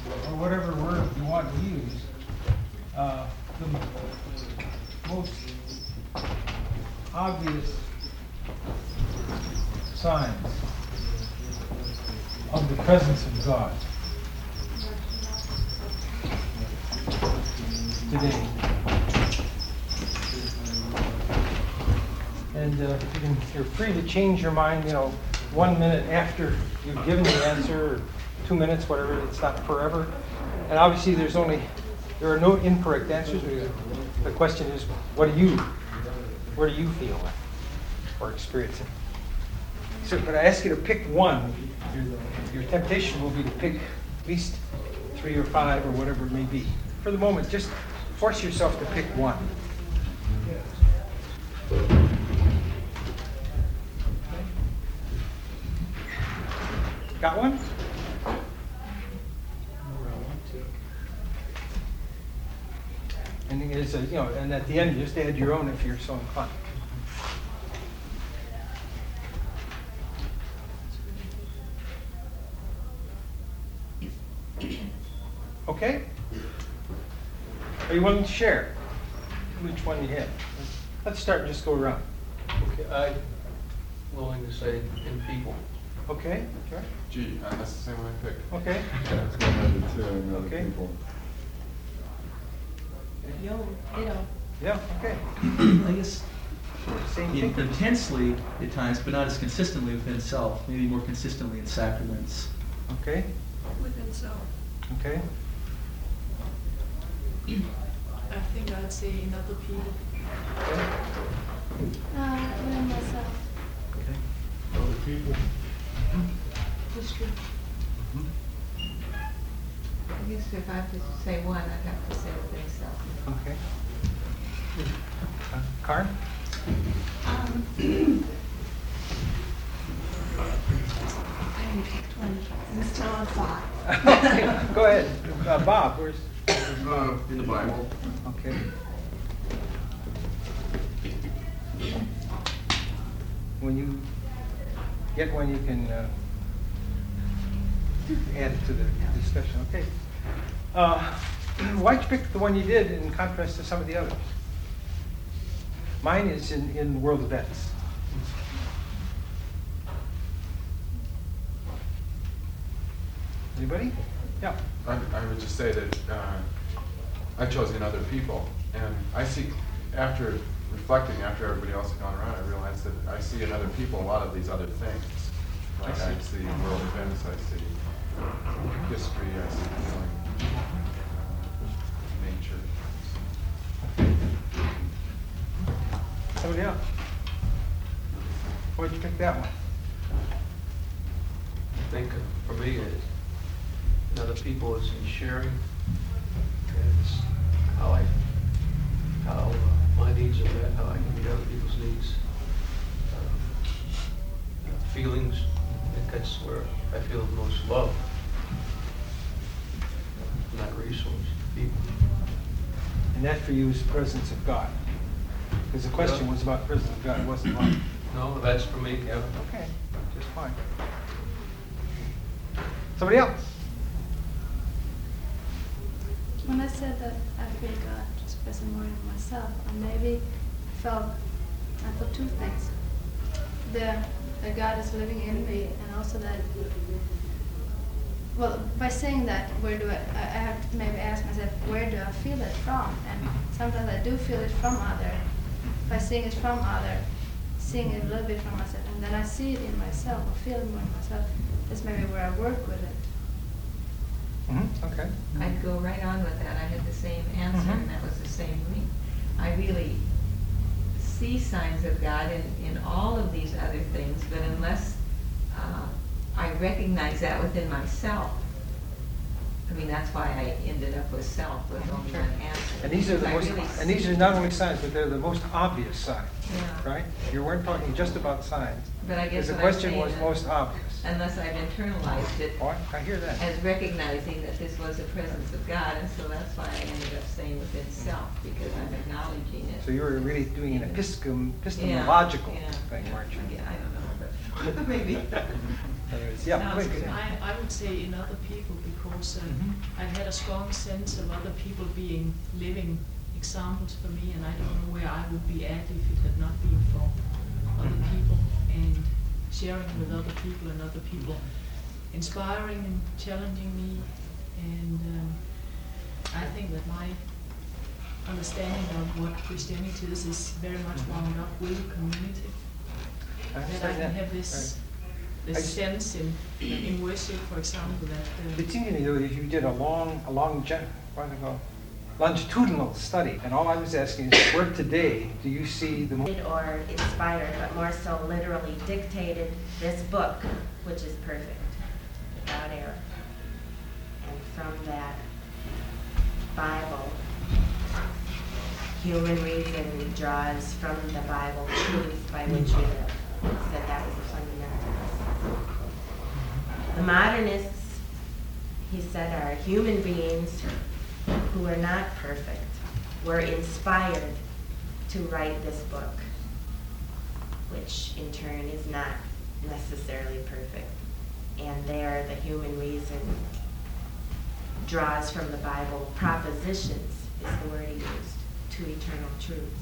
or whatever word you want to use, the most obvious signs of the presence of God today. And you're free to change your mind, 1 minute after you've given the answer, or 2 minutes, whatever. It's not forever. And obviously, there are no incorrect answers. The question is, where do you feel or experience it? So, but I ask you to pick one. Your temptation will be to pick at least 3 or 5 or whatever it may be. For the moment, just force yourself to pick one. Got one? And it's and at the end, just add your own if you're so inclined. Okay? Are you willing to share which one you have? Let's start and just go around. Okay, I'm willing to say in people. Okay? Sure. Gee, that's the same one I picked. Okay. Yeah, it's one of the two and other Okay. people. Yeah, okay. I guess Same thing. intensely at times, but not as consistently within self. Maybe more consistently in sacraments. Okay. Within self. Okay. I think I'd say in other people. Within myself. Okay. Other people. History. I guess if I have to say one, I'd have to say within self. Okay. Karen? I picked one. I'm still on 5. Okay, go ahead. Bob, where's In the Bible. Okay. When you get one, you can add it to the discussion. Okay. Why'd you pick the one you did in contrast to some of the others? Mine is in world events. Anybody? Yeah. I would just say that I chose in other people, and I see, after reflecting, after everybody else had gone around, I realized that I see in other people a lot of these other things. Like I see world events, I see history, I see feeling, nature. Somebody else? Why'd you pick that one? I think for me, in other people is in sharing. It's how my needs are met, how I can meet other people's needs. Feelings, I think that's where I feel the most love. Not resource, people. And that for you is the presence of God. Because the question was about the presence of God, it wasn't mine. No, that's for me, Kevin. Okay, just fine. Somebody else? When I said that I feel God just present more in myself, I maybe felt two things. That God is living in me, and also that, well, by saying that, where do I have to maybe ask myself, where do I feel it from? And sometimes I do feel it from other. By seeing it from other, seeing it a little bit from myself, and then I see it in myself, or feel it more in myself. That's maybe where I work with it. Okay. I'd go right on with that. I had the same answer, and that was the same for me. I really see signs of God in all of these other things, but unless I recognize that within myself, I mean, that's why I ended up with self, with only one answer. And these are the Because I most, really and these are not only signs, but they're the most obvious signs, Yeah. right? You weren't talking just about signs. But I guess Because the what I'm question saying was is, most obvious. unless I've internalized it Oh, I hear that. as recognizing that this was the presence of God, and so that's why I ended up saying within self, because I'm acknowledging it. So you were really doing an epistemological thing, weren't you? Yeah, I don't know, but maybe. Anyways, yeah, No, please. I would say in other people because because Mhm. I had a strong sense of other people being living examples for me, and I don't know where I would be at if it had not been for other Mhm. people and sharing with other people and other people inspiring and challenging me. And I think that my understanding of what Christianity is very much wound up with community. That I understand can that. have this I- sense in worship, for example, that It seemed to me though that you did a longitudinal study, and all I was asking is, where today do you see the or inspired, but more so literally dictated this book, which is perfect, without error. And from that Bible, human reason draws from the Bible truth by which we live. He said that was a fundamentalist. The modernists, he said, are human beings who are not perfect, were inspired to write this book, which in turn is not necessarily perfect. And there, the human reason draws from the Bible propositions, is the word he used, to eternal truths.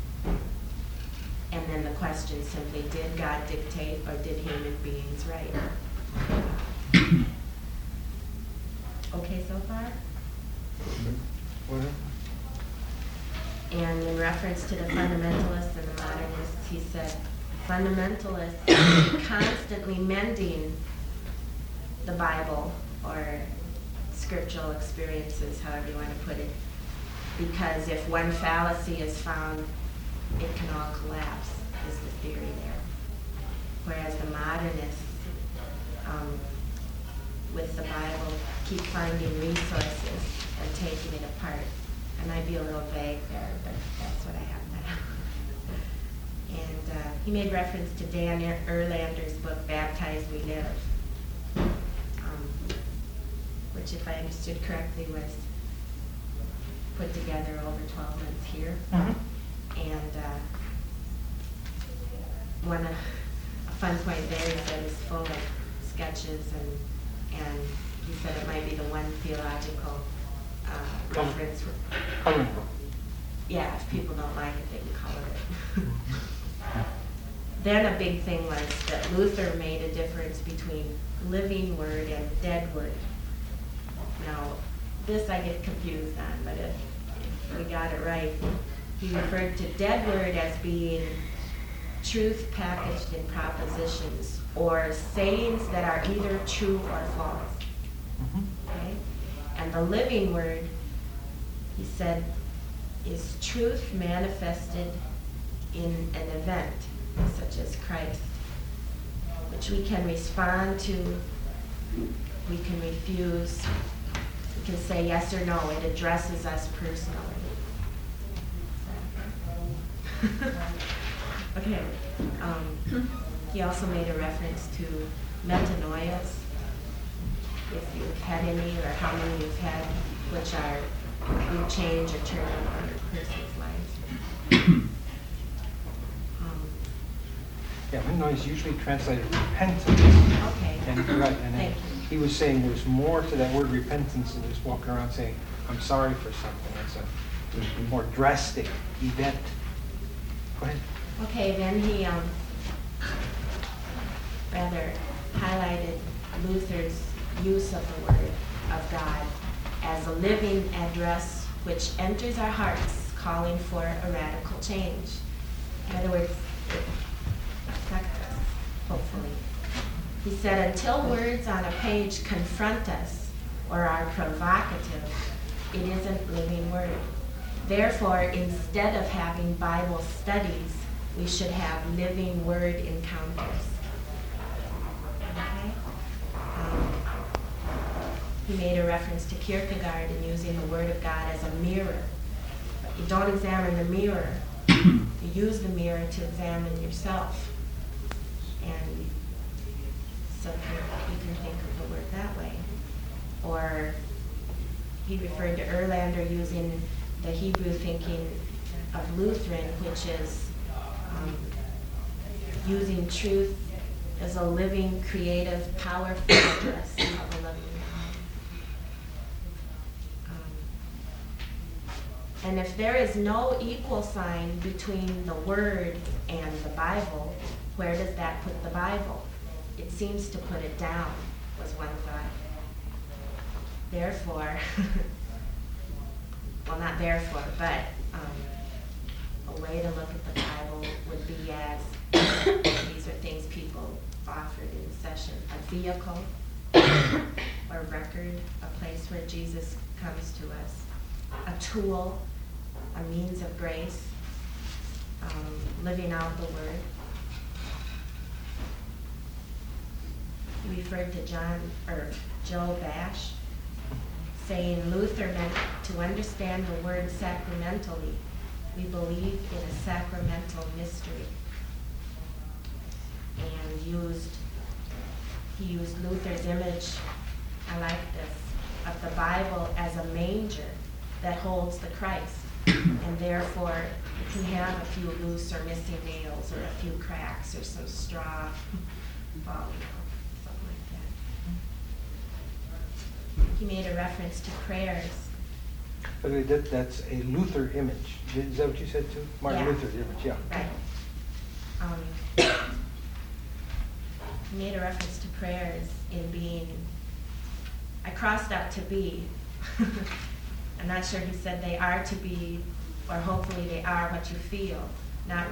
And then the question simply, did God dictate or did human beings write? Okay so far? What? And in reference to the fundamentalists and the modernists, he said, fundamentalists are constantly mending the Bible or scriptural experiences, however you want to put it, because if one fallacy is found, it can all collapse, is the theory there. Whereas the modernists, with the Bible, keep finding resources and taking it apart. I might be a little vague there, but that's what I have now. And he made reference to Dan Erlander's book, Baptized We Live, which, if I understood correctly, was put together over 12 months here. Mhm. And a fun point there is that it's full of sketches, and he said it might be the one theological reference. Coloring book. Yeah, if people don't like it, they can color it. Then a big thing was that Luther made a difference between living word and dead word. Now, this I get confused on, but if we got it right, he referred to dead word as being truth packaged in propositions or sayings that are either true or false. Mhm. Okay? And the living word, he said, is truth manifested in an event, such as Christ, which we can respond to, we can refuse, we can say yes or no. It addresses us personally. Okay. He also made a reference to metanoias, if you've had any or how many you've had, which are you change or turn on a person's life. Yeah, metanoia is usually translated repentance. Okay. And you're right, and Thank you. he was saying there's more to that word repentance than just walking around saying, I'm sorry for something. It's a more drastic event. Go ahead. Okay, then he rather highlighted Luther's use of the Word of God as a living address which enters our hearts, calling for a radical change. In other words, it affects us, hopefully. He said, until words on a page confront us or are provocative, it isn't living Word. Therefore, instead of having Bible studies, we should have living Word encounters. Okay? He made a reference to Kierkegaard in using the Word of God as a mirror. You don't examine the mirror, you use the mirror to examine yourself. And so you can think of the Word that way. Or he referred to Erlander using the Hebrew thinking of Lutheran, which is using truth as a living, creative, powerful address of a loving God. And if there is no equal sign between the Word and the Bible, where does that put the Bible? It seems to put it down, was one thought. Therefore, well, not therefore, but a way to look at the Bible would be as, these are things people offered in the session, a vehicle, a record, a place where Jesus comes to us, a tool, a means of grace, living out the Word. He referred to Joe Bash, saying Luther meant to understand the Word sacramentally. We believe in a sacramental mystery. And he used Luther's image, I like this, of the Bible as a manger that holds the Christ. And therefore, it can have a few loose or missing nails, or a few cracks, or some straw falling out, something like that. He made a reference to prayers. By the way, that's a Luther image. Is that what you said too? Martin Yeah. Luther image, yeah. Right. He made a reference to prayers in being, I crossed out to be. I'm not sure he said they are to be, or hopefully they are what you feel, not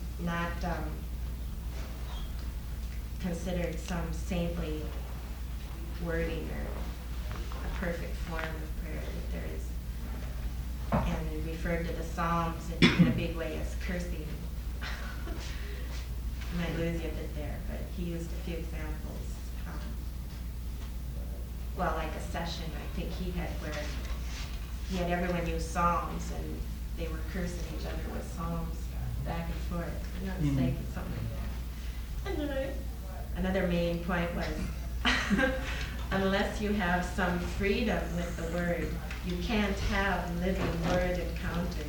considered some saintly wording or a perfect form of prayer that there is. And he referred to the Psalms in a big way as cursing. I might lose you a bit there, but he used a few examples. Well, like a session, I think he had where he had everyone use Psalms and they were cursing each other with Psalms back and forth. If I'm not mistaken, something like that. Another main point was unless you have some freedom with the Word, you can't have living Word encounters.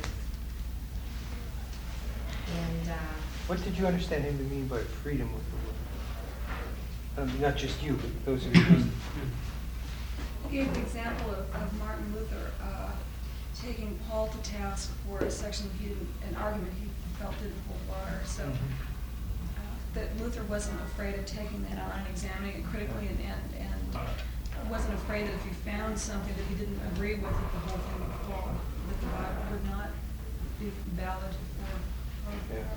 And What did you understand him to mean by freedom with the Word? Not just you, but those of you who... He gave the example of Martin Luther taking Paul to task for a section an argument he felt didn't hold water. So that Luther wasn't afraid of taking that on and examining it critically, and wasn't afraid that if he found something that he didn't agree with the whole thing of Paul, that the Bible would not be valid for our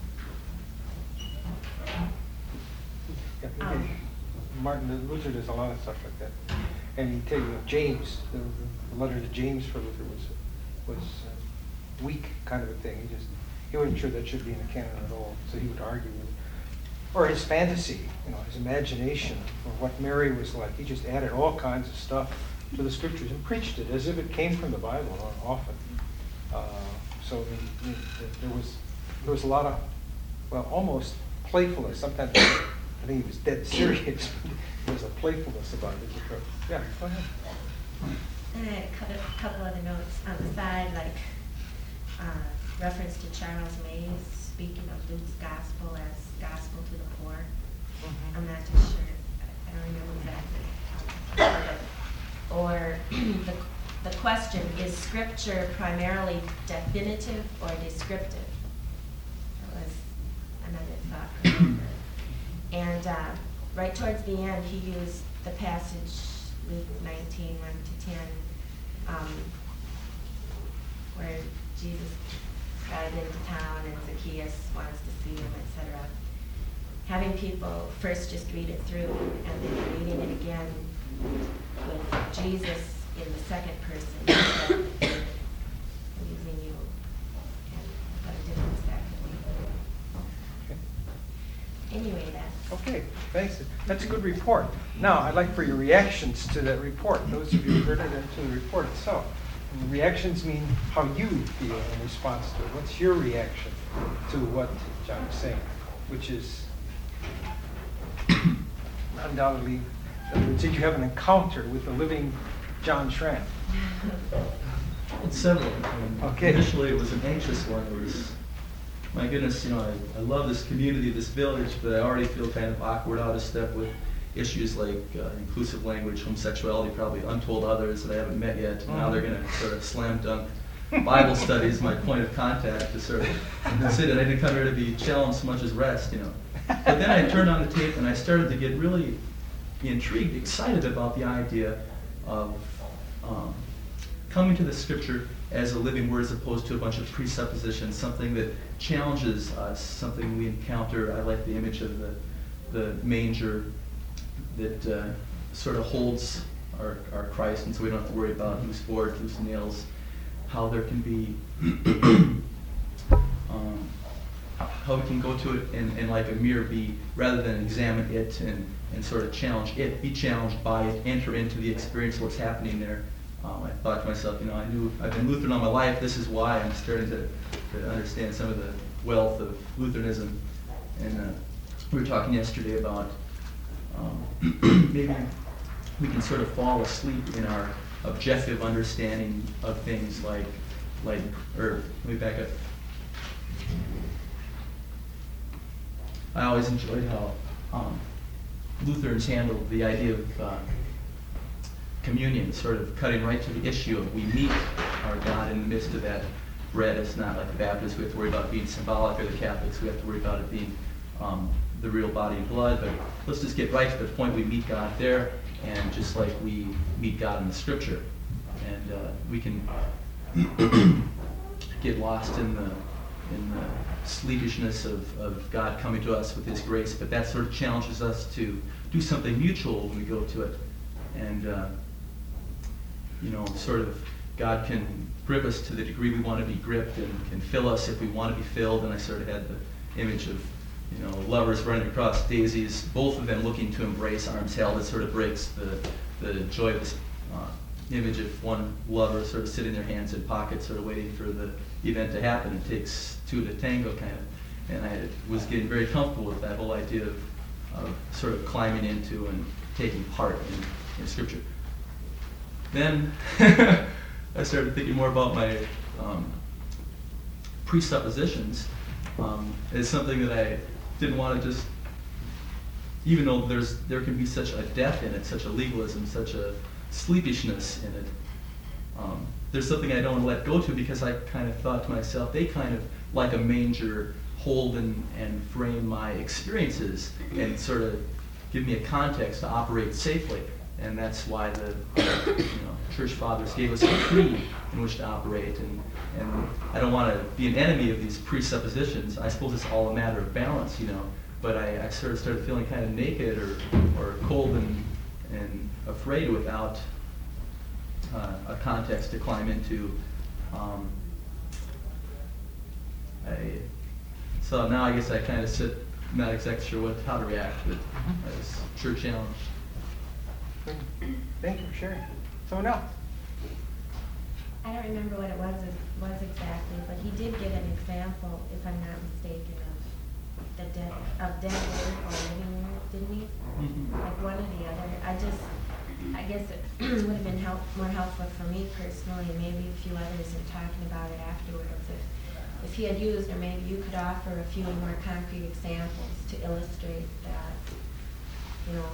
lives. Yeah, Martin Luther does a lot of stuff like that. And you tell you, James, the letter to James for Luther was weak kind of a thing. He wasn't sure that should be in the canon at all, so he would argue with it. Or his fantasy, his imagination, or what Mary was like. He just added all kinds of stuff to the scriptures and preached it as if it came from the Bible often. So there was a lot of, well, almost playfulness. Sometimes I think he was dead serious. There was a playfulness about his approach. Yeah, go ahead. And I had a couple other notes on the side, like reference to Charles Mays speaking of Luke's gospel as gospel to the poor. Mm-hmm. I'm not too sure. I don't remember exactly. Or the question, is Scripture primarily definitive or descriptive? That was another thought provoker. And right towards the end, he used the passage, Luke 19, 1-10, where Jesus got into town and Zacchaeus wants to see him, etc. Having people first just read it through and then reading it again with Jesus in the second person, using you, and what it didn't exactly mean. Anyway, that's... Okay, thanks. That's a good report. Now, I'd like for your reactions to that report. Those of you who heard it and to the report itself. And the reactions mean how you feel in response to it. What's your reaction to what John is saying? Which is undoubtedly, did you have an encounter with the living John Schramm? Well, several. Okay. Initially, it was an anxious one. It was, my goodness, I love this community, this village, but I already feel kind of awkward, out of step with issues like inclusive language, homosexuality, probably untold others that I haven't met yet. Now they're going to sort of slam dunk Bible study is my point of contact to sort of sit, and I didn't come here to be challenged so much as rest, you know. But then I turned on the tape and I started to get really intrigued, excited about the idea of coming to the scripture as a living word as opposed to a bunch of presuppositions, something that challenges us, something we encounter. I like the image of the manger that sort of holds our Christ, and so we don't have to worry about loose boards, loose nails, how there can be, how we can go to it and like a mirror be, rather than examine it and sort of challenge it, be challenged by it, enter into the experience of what's happening there. I thought to myself, you know, I've been Lutheran all my life, this is why I'm starting to understand some of the wealth of Lutheranism. And we were talking yesterday about maybe we can sort of fall asleep in our objective understanding of things like, or let me back up. I always enjoyed how Lutherans handled the idea of communion, sort of cutting right to the issue of we meet our God in the midst of that bread. It's not like the Baptists, we have to worry about being symbolic, or the Catholics, we have to worry about it being the real body and blood. But let's just get right to the point, we meet God there, and just like we meet God in the scripture. And we can get lost in the sleepishness of God coming to us with his grace, but that sort of challenges us to do something mutual when we go to it. And you know, sort of God can grip us to the degree we want to be gripped, and can fill us if we want to be filled. And I sort of had the image of, you know, lovers running across daisies, both of them looking to embrace, arms held. It sort of breaks the joy of this image of one lover sort of sitting their hands in pockets, sort of waiting for the event to happen. It takes two to tango, kind of. And I was getting very comfortable with that whole idea of sort of climbing into and taking part in Scripture. Then I started thinking more about my presuppositions as something that I didn't want to just, even though there can be such a depth in it, such a legalism, such a sleepishness in it, there's something I don't want to let go to, because I kind of thought to myself, they kind of, like a manger, hold and frame my experiences and sort of give me a context to operate safely. And that's why the church fathers gave us a creed in which to operate. And I don't want to be an enemy of these presuppositions. I suppose it's all a matter of balance, you know. But I sort of started feeling kind of naked or cold and afraid without a context to climb into. So now I guess I kind of sit, not exactly sure how to react, but I was sure challenged. Thank you for sharing. Someone else? I don't remember what it was exactly, but he did give an example, if I'm not mistaken, of dead word or living word, didn't he? Mm-hmm. Like one or the other. I guess it would have been more helpful for me personally, and maybe a few others in talking about it afterwards. If he had used, or maybe you could offer a few more concrete examples to illustrate that, you know.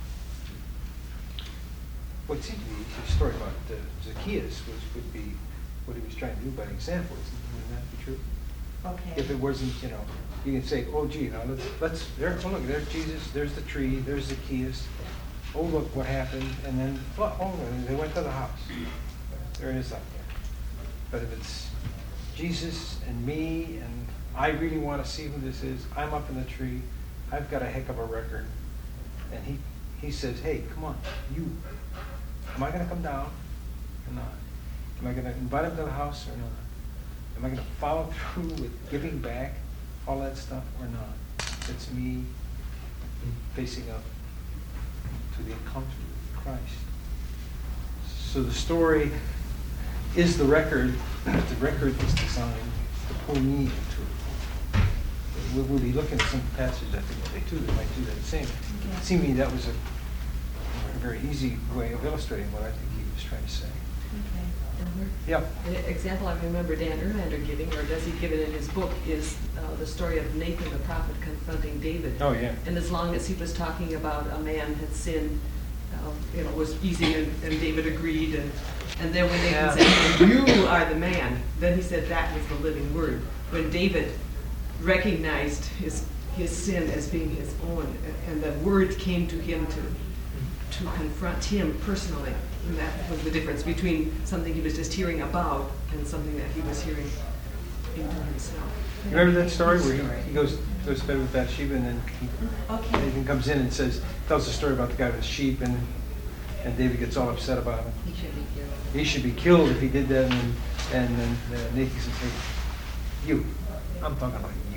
What seemed to be the story about Zacchaeus would be what he was trying to do by example. Wouldn't that be true? Okay. If it wasn't, you know, you can say, oh gee, now let's there, oh look, there's Jesus, there's the tree, there's Zacchaeus. Oh look what happened, and then they went to the house. There it is up there. But if it's Jesus and me, and I really want to see who this is, I'm up in the tree, I've got a heck of a record, and he says, hey, come on, you. Am I going to come down or not? Am I going to invite him to the house or not? Am I going to follow through with giving back all that stuff or not? It's me facing up to the encounter with Christ. So the story is the record, but the record is designed to pull me into it. We'll be looking at some passages, I think, today too, that might do that same. Okay. It seemed to me that was a very easy way of illustrating what I think he was trying to say. Okay. Yeah. The example I remember Dan Erlander giving, or does he give it in his book, is the story of Nathan the prophet confronting David. Oh, yeah. And as long as he was talking about a man had sinned, it was easy, and David agreed, And then when Nathan Yeah. said, "You are the man," then he said that was the living word. When David recognized his sin as being his own, and the word came to him to confront him personally, and that was the difference between something he was just hearing about and something that he was hearing into himself. You remember that story where he goes to bed with Bathsheba, and then Okay. Nathan comes in and tells the story about the guy with the sheep, and David gets all upset about it. He should be killed. He should be killed if he did that, and then Nathan says, "Hey, you, I'm talking about you."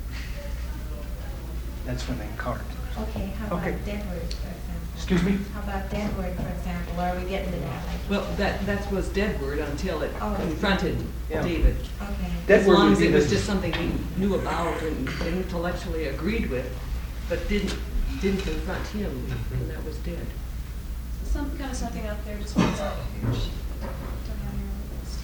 That's when they encountered. Okay, how about Okay. dead word, for example? Excuse me? How about dead word, for example? Or are we getting to that? Well, that was dead word until it Oh. confronted Yeah. David. Okay. Dead As word long would as be it was the- just something he knew about and intellectually agreed with, but didn't confront him, and that was dead. Something out there just wasn't huge. Don't have your own list.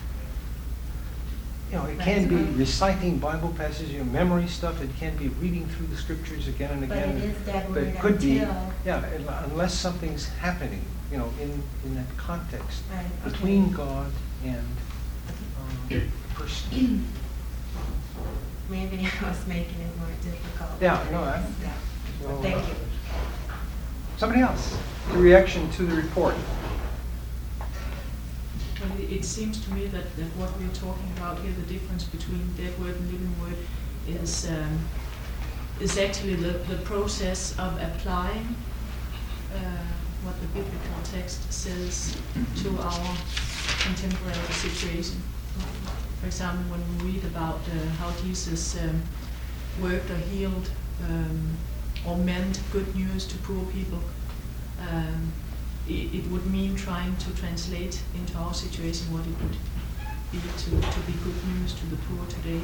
You know, it can be reciting Bible passages, memory stuff. It can be reading through the scriptures again and But again. it is dead But word it could be, until- yeah, unless something's happening, in that context Right, okay. between God and the person. Maybe I was making it more difficult. Yeah, no, Yeah. so, Thank you. Somebody else, the reaction to the report. Well, it seems to me that what we're talking about here, the difference between dead word and living word, is actually the process of applying what the biblical text says to our contemporary situation. For example, when we read about how Jesus worked or healed or meant good news to poor people, it would mean trying to translate into our situation what it would be to be good news to the poor today.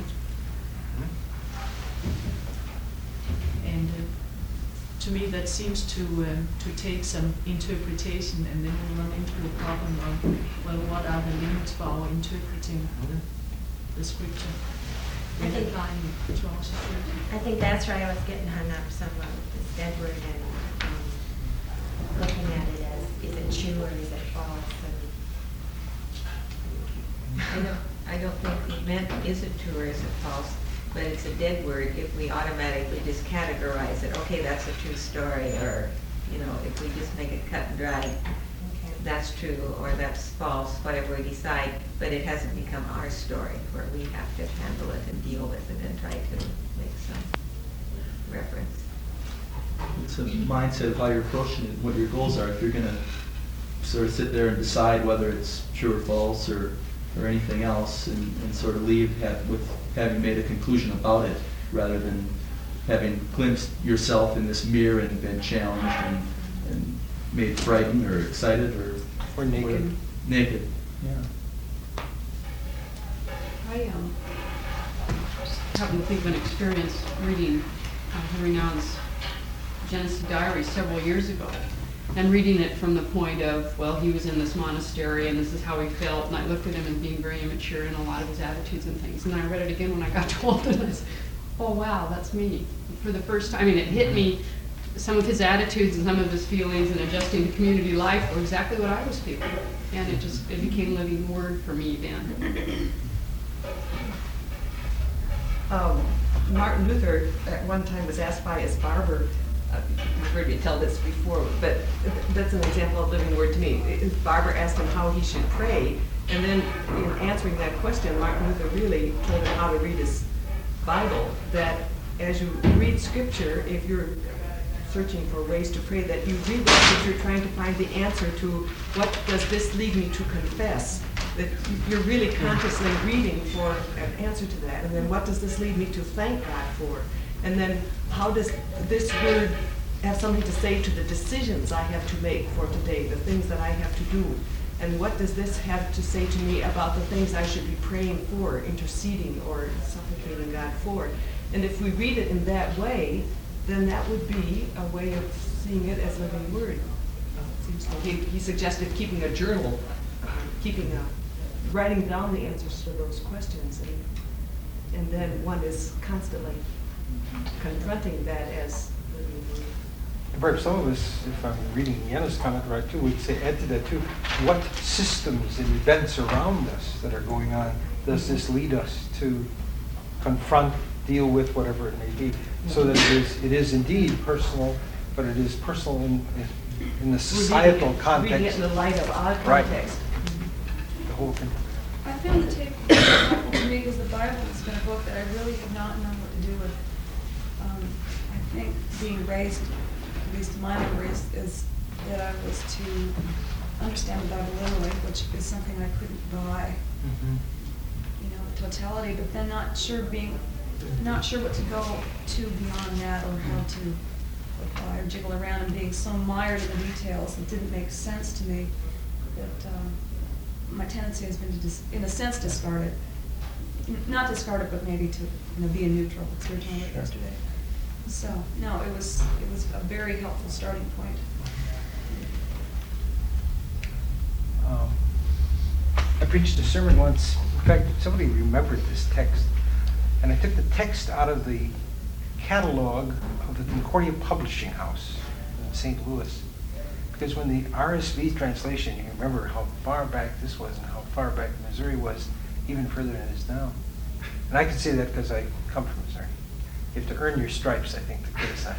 And to me, that seems to take some interpretation, and then we run into the problem of, well, what are the limits for our interpreting the scripture I and think- applying it to our situation? I think that's where I was getting hung up somewhat with this dead word and looking at it as, is it true or is it false? I don't think he meant, is it true or is it false? But it's a dead word if we automatically just categorize it, okay, that's a true story, or, if we just make it cut and dry, Okay. that's true or that's false, whatever we decide, but it hasn't become our story where we have to handle it and deal with it and try to make some reference. It's a mindset of how you're approaching it, what your goals are. If you're going to sort of sit there and decide whether it's true or false or anything else, and sort of leave with having made a conclusion about it, rather than having glimpsed yourself in this mirror and been challenged and made frightened or excited Or naked. whatever. Naked, yeah. I happen to think of an experience reading Henry Nouwen's Genesis Diary several years ago, and reading it from the point of, well, he was in this monastery and this is how he felt, and I looked at him as being very immature in a lot of his attitudes and things, and then I read it again when I got to Walden, and I said, oh wow, that's me. For the first time, I mean, it hit me, some of his attitudes and some of his feelings and adjusting to community life were exactly what I was feeling, and it became living word for me then. Martin Luther at one time was asked by his barber, you've heard me tell this before, but that's an example of living word to me. His barber asked him how he should pray, and then in answering that question, Martin Luther really told him how to read his Bible, that as you read scripture, if you're searching for ways to pray, that you read the scripture trying to find the answer to what does this lead me to confess, that you're really consciously reading for an answer to that, and then what does this lead me to thank God for, and then how does this word have something to say to the decisions I have to make for today, the things that I have to do, and what does this have to say to me about the things I should be praying for, interceding or supplicating God for. And if we read it in that way, then that would be a way of seeing it as living word. Seems like he suggested keeping a journal, writing down the answers to those questions, and then one is constantly confronting that as living word. Perhaps some of us, if I'm reading Yenna's comment right too, would say, add to that too, what systems and events around us that are going on does this lead us to confront, deal with, whatever it may be, so that it is indeed personal, but it is personal in the societal context. Reading it in the light of our Right. context. The whole thing. I found the tape helpful to me because the Bible has been a book that I really have not known what to do with. I think being raised, at least in my memories, is that I was to understand the Bible literally, which is something I couldn't buy. You know, the totality, but then not sure what to go to beyond that, or how to apply or jiggle around, and being so mired in the details, it didn't make sense to me that my tendency has been to, in a sense, discard it. Not discard it, but maybe to be in neutral. It's your talking about yesterday. So no, it was a very helpful starting point. I preached a sermon once. In fact, somebody remembered this text, and I took the text out of the catalog of the Concordia Publishing House in St. Louis. Because when the RSV translation, you remember how far back this was and how far back Missouri was, even further than it is now. And I can say that because I come from Missouri. You have to earn your stripes, I think, to criticize.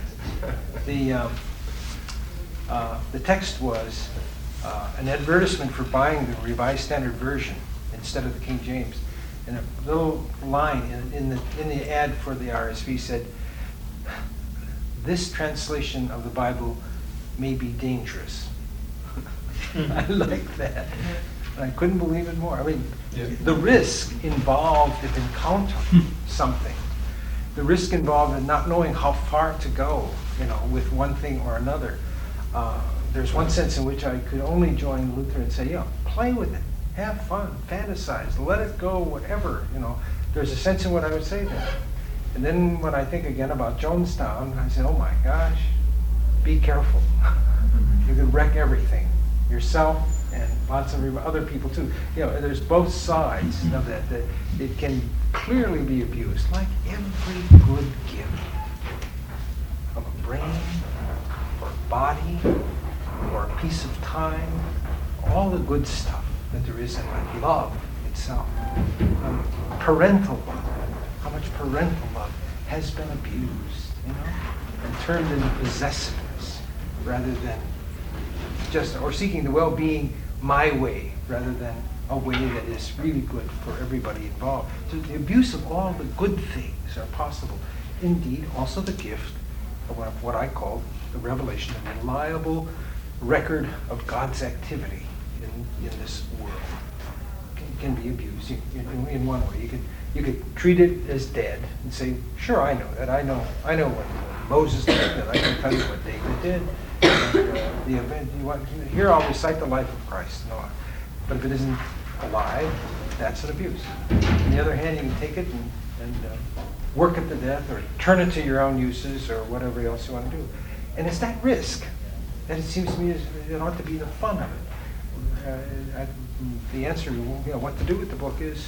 The text was an advertisement for buying the Revised Standard Version instead of the King James. And a little line in the ad for the RSV said, "This translation of the Bible may be dangerous." I like that. And I couldn't believe it more. I mean, the risk involved in encountering something, the risk involved in not knowing how far to go, with one thing or another. There's one sense in which I could only join Luther and say, play with it, have fun, fantasize, let it go, whatever. There's a sense in what I would say there. And then when I think again about Jonestown, I say, oh my gosh, be careful. You can wreck everything, yourself and lots of other people too. There's both sides of that it can clearly be abused, like every good gift, from a brain or a body or a piece of time, all the good stuff that there is in life, love itself, parental love. How much parental love has been abused, and turned into possessiveness rather than or seeking the well-being my way rather than a way that is really good for everybody involved. So the abuse of all the good things are possible. Indeed, also the gift of what I call the revelation, a reliable record of God's activity in this world can be abused in one way. You could treat it as dead and say, sure, I know that. I know what Moses did, and I can tell you what David did. And, the event here, I'll recite the life of Christ. No, but if it isn't alive, that's an abuse. On the other hand, you can take it and work it to death, or turn it to your own uses, or whatever else you want to do. And it's that risk that it seems to me it ought to be the fun of it. The answer, what to do with the book is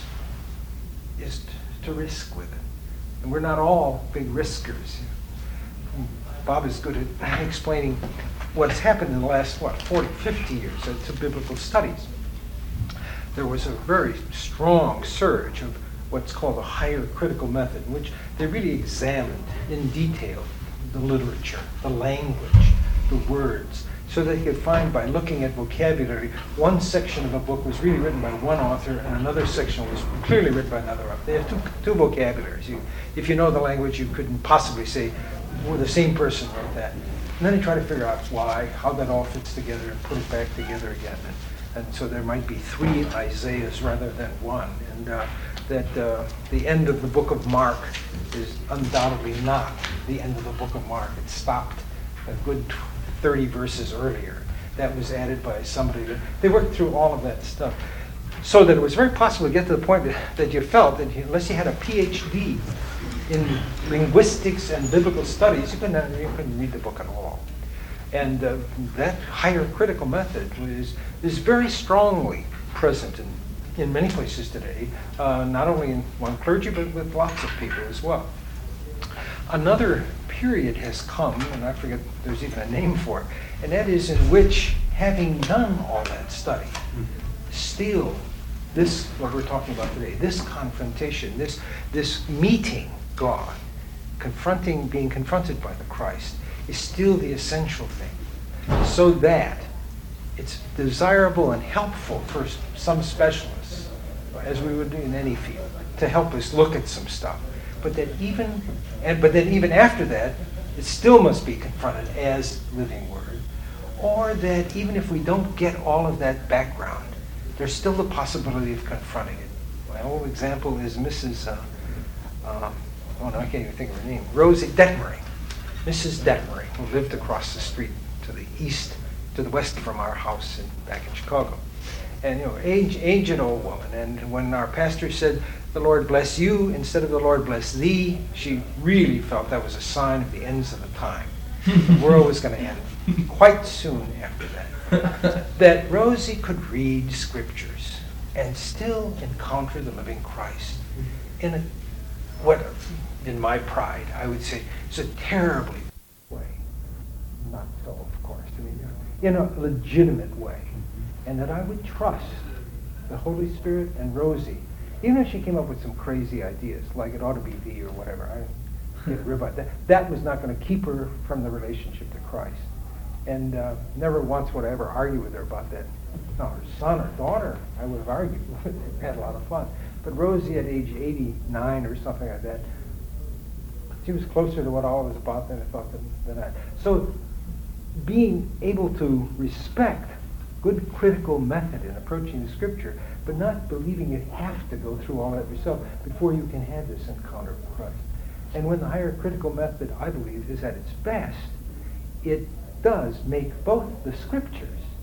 to risk with it. And we're not all big riskers. Bob is good at explaining what's happened in the last, 40, 50 years to biblical studies. There was a very strong surge of what's called a higher critical method, in which they really examined in detail the literature, the language, the words, so they could find by looking at vocabulary, one section of a book was really written by one author and another section was clearly written by another author. They have two vocabularies. If you know the language, you couldn't possibly say, well, the same person wrote that. And then they try to figure out why, how that all fits together, and put it back together again. And so there might be 3 Isaiahs rather than one. And the end of the book of Mark is undoubtedly not the end of the book of Mark. It stopped a good 30 verses earlier. That was added by somebody. They worked through all of that stuff, so that it was very possible to get to the point that you felt that unless you had a PhD in linguistics and biblical studies, you couldn't read the book at all. And that higher critical method is very strongly present in many places today, not only in one clergy, but with lots of people as well. another period has come, and I forget there's even a name for it, and that is in which, having done all that study, still this, what we're talking about today, this confrontation, this meeting God, being confronted by the Christ, is still the essential thing, so that it's desirable and helpful for some specialists, as we would do in any field, to help us look at some stuff. But then even after that, it still must be confronted as living Word. Or that even if we don't get all of that background, there's still the possibility of confronting it. My old example is Mrs. I can't even think of her name, Rosie Detmering. Mrs. Detmering, who lived across the street to the west from our house back in Chicago. And, aged old woman. And when our pastor said, "The Lord bless you," instead of "the Lord bless thee," she really felt that was a sign of the ends of the time. The world was going to end quite soon after that. That Rosie could read scriptures and still encounter the living Christ in my pride, I would say, it's a terribly way. Not so, of course, in a legitimate way. And that I would trust the Holy Spirit and Rosie, even if she came up with some crazy ideas, like it ought to be thee or whatever. I get real about that. That was not going to keep her from the relationship to Christ. And never once would I ever argue with her about that. No, her son or daughter, I would have argued. We had a lot of fun. But Rosie at age 89 or something like that, she was closer to what all was about than I thought than I. So being able to respect good critical method in approaching the Scripture, but not believing you have to go through all that yourself before you can have this encounter with Christ. And when the higher critical method, I believe, is at its best, it does make both the Scriptures,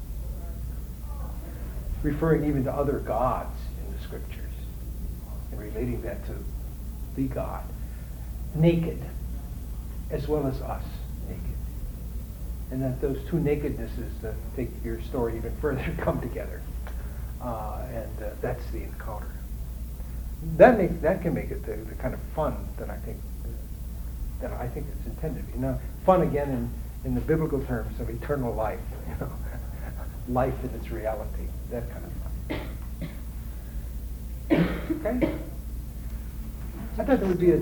referring even to other gods in the Scriptures, and relating that to the God, naked, as well as us naked. And that those two nakednesses, take your story even further, come together. And that's the encounter. That can make it the kind of fun that I think it's intended. Fun again in the biblical terms of eternal life. Life in its reality. That kind of fun. Okay. I thought there would be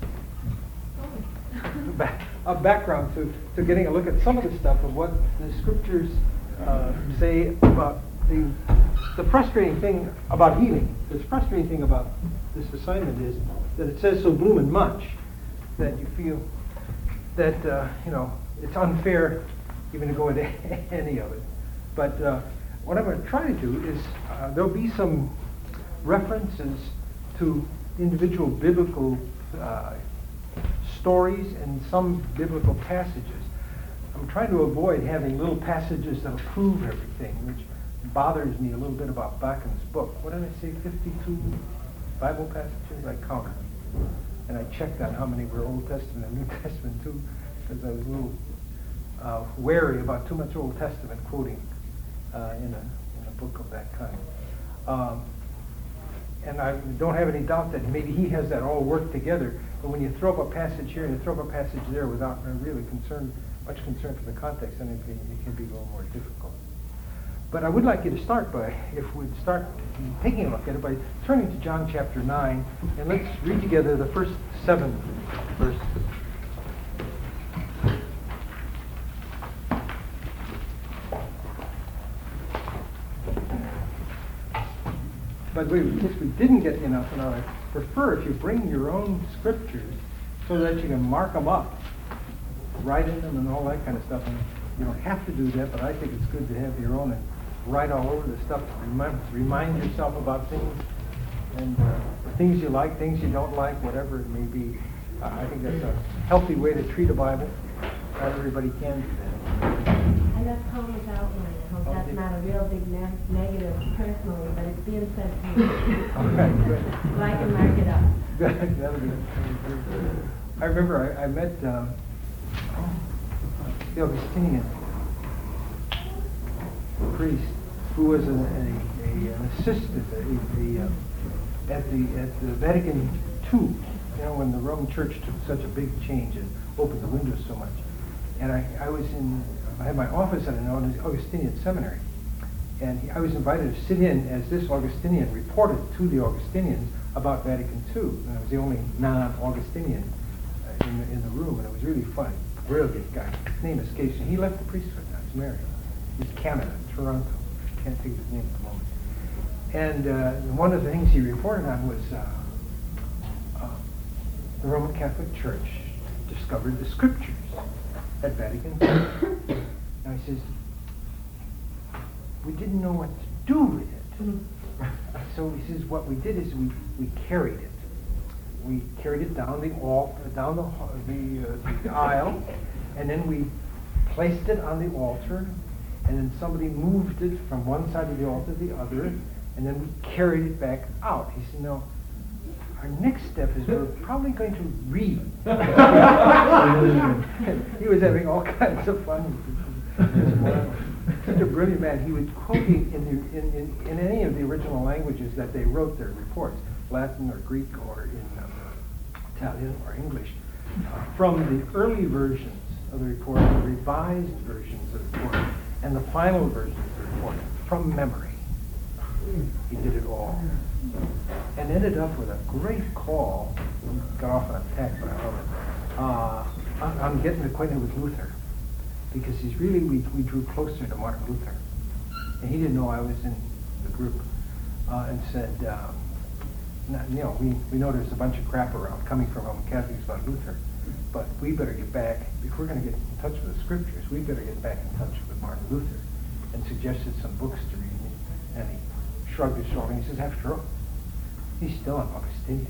a background to getting a look at some of the stuff of what the Scriptures say about the frustrating thing about healing. The frustrating thing about this assignment is that it says so bloomin' much that you feel that it's unfair even to go into any of it. But what I'm going to try to do is there'll be some references to individual biblical stories and some biblical passages. I'm trying to avoid having little passages that prove everything, which bothers me a little bit about Backen's book. What did I say, 52 Bible passages? I counted them. And I checked on how many were Old Testament and New Testament too, because I was a little wary about too much Old Testament quoting in a book of that kind. And I don't have any doubt that maybe he has that all worked together. But when you throw up a passage here and you throw up a passage there without really much concern for the context, then it can be a little more difficult. But I would like you to start if we'd start taking a look at it, by turning to John chapter 9, and let's read together the first 7 verses. By the way, in case we didn't get enough, and I prefer if you bring your own scriptures so that you can mark them up, write in them and all that kind of stuff. And you don't have to do that, but I think it's good to have your own and write all over the stuff to remind yourself about things, and things you like, things you don't like, whatever it may be. I think that's a healthy way to treat a Bible. Not everybody can do that. And that's Coleman's outline. I hope that's not a real big negative personally, but it's being said to me. Okay, good. So I can mark it up. Good. That'll be good. I remember I met the Augustinian priest who was an assistant at the Vatican II when the Roman Church took such a big change and opened the windows so much, and I had my office at an Augustinian seminary, and I was invited to sit in as this Augustinian reported to the Augustinians about Vatican II, and I was the only non-Augustinian in the room, and it was really fun. Brilliant guy. His name escapes me. He left the priesthood now. He's married. He's Canada, Toronto. Can't think of his name at the moment. And one of the things he reported on was the Roman Catholic Church discovered the scriptures at Vatican II. Now he says, we didn't know what to do with it. So he says, what we did is we carried it. We carried it down the aisle, and then we placed it on the altar, and then somebody moved it from one side of the altar to the other, and then we carried it back out. He said, no, our next step is we're probably going to read. He was having all kinds of fun. Such a brilliant man. He was quoting in any of the original languages that they wrote their reports, Latin or Greek or in Italian or English, from the early versions of the report, the revised versions of the report, and the final versions of the report, from memory. He did it all. And ended up with a great call, got off on a tack, but I love it, on getting acquainted with Luther. Because he's really, we drew closer to Martin Luther. And he didn't know I was in the group, and said, we know there's a bunch of crap around coming from Roman Catholics about Luther, but we better get back, if we're going to get in touch with the scriptures, we better get back in touch with Martin Luther, and suggested some books to read, and he shrugged his shoulders, and he says, after all, he's still an Augustinian.